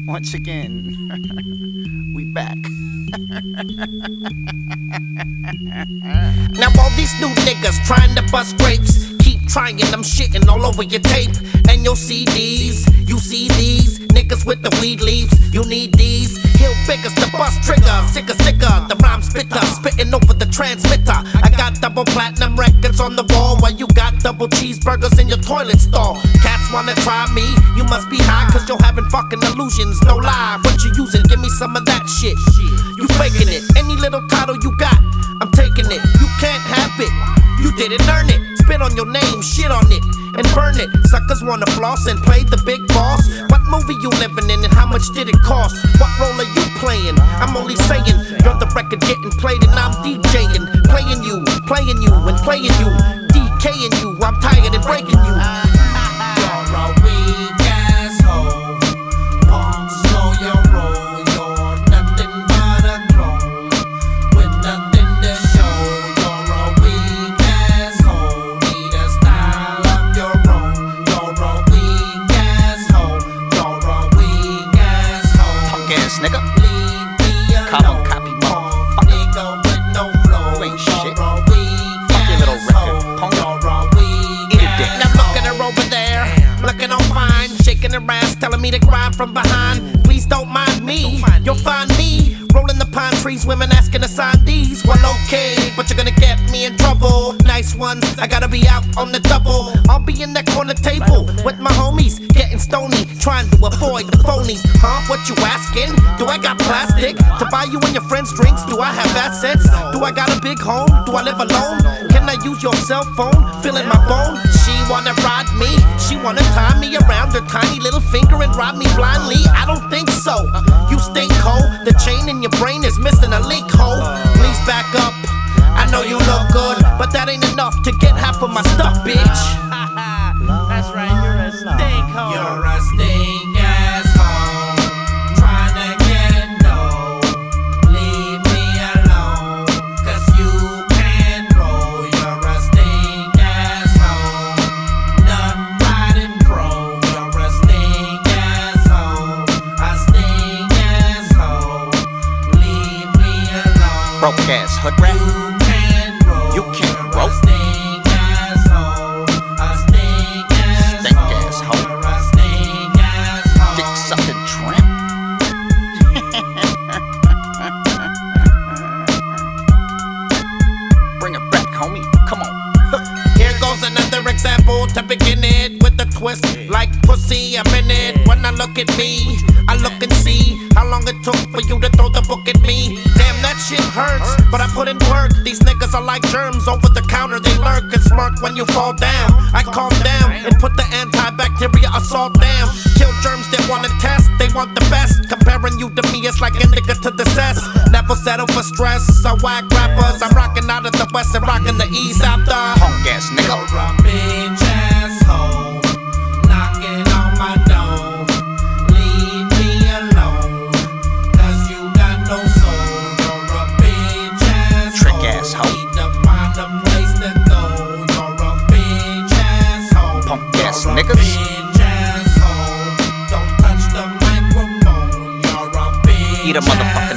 Once again, we back. Now all these new niggas trying to bust grapes, keep trying, I'm shitting all over your tape and your CDs. You see these niggas with the weed leaves, you need these. Hill figures to bust trigger, sicker, the rhyme spitter, spitting over the transmitter. I got double platinum records on the wall while you got double cheeseburgers in your toilet stall. Cats wanna try me, you must be high cause you're having fucking illusions, no lie. What you using, give me some of that shit. You faking it, any little title you got, I'm taking it. You can't have it, you didn't earn it. Spit on your name, shit on it, and burn it. Suckers wanna floss and play the big boss. What movie you living in and how much did it cost? What role are you playing? I'm only saying, you're the record getting played and I'm DJing. Playing you, and playing you, DKing you, I'm tired of breaking you. You're a weak asshole, punk, slow your roll. You're nothing but a clone, with nothing to show. You're a weak asshole, need a style of your own. You're a weak asshole, you're a weak asshole. Punk ass nigga. Leave me alone, Carbon copy motherfucker. nigga with no flow. You ain't shit. You're a weak Fuck your little record, asshole, punk. you're a weak Eat a dick. Now look at her over there, looking all fine, shaking her ass, telling me to grind from behind. Please don't mind me, you'll find me rolling the pine trees, women asking to sign these. Well, okay, but you're gonna get me in trouble. Nice ones, I gotta be out on the double. I'll be in that corner table with my homies, getting stony, trying to avoid the phonies. Huh? What you asking? Do I got plastic to buy you and your friends drinks? Do I have assets? Do I got a big home? Do I live alone? Can I use your cell phone? Feeling my bone? She wanna ride me, she wanna tie me around her tiny little finger and rob me blindly. I don't think so. You stink, ho. The chain in your brain is missing a link, ho. Please back up. I know you look good, but that ain't enough to get half of my stuff, bitch. That's right, you're a stink hoe. You're a stink asshole, trying to get dough. Leave me alone, cause you can't roll. You're a stink asshole, nut riding pro. You're a stink asshole, leave me alone. Broke ass hood rat. You can't roll. Stink asshole, Stink asshole. Dick sucking tramp. Bring it back, homie. Come on. Here goes another example to begin it with a twist. Like pussy, I'm in it. When I look at me, I look and see how long it took for you to throw the book at me. Damn, that shit hurts, but I put in work. These niggas are like germs over the counter. They lurk and smirk when you fall down. I calm down and put the antibacterial assault down. Kill germs that wanna test, they want the best. Comparing you to me, it's like a nigga to the cess. Never settle for stress, I whack rappers. I'm rocking out of the west and rocking the east out the Punk ass nigga. You're a bitch asshole, knocking on my door. Leave me alone, cause you got no soul. You're a bitch asshole, Trick asshole. need to find a place to go. You're a bitch asshole, Punk ass you're a niggas. bitch asshole. Don't touch the microphone. You're a bitch Eat a motherfucking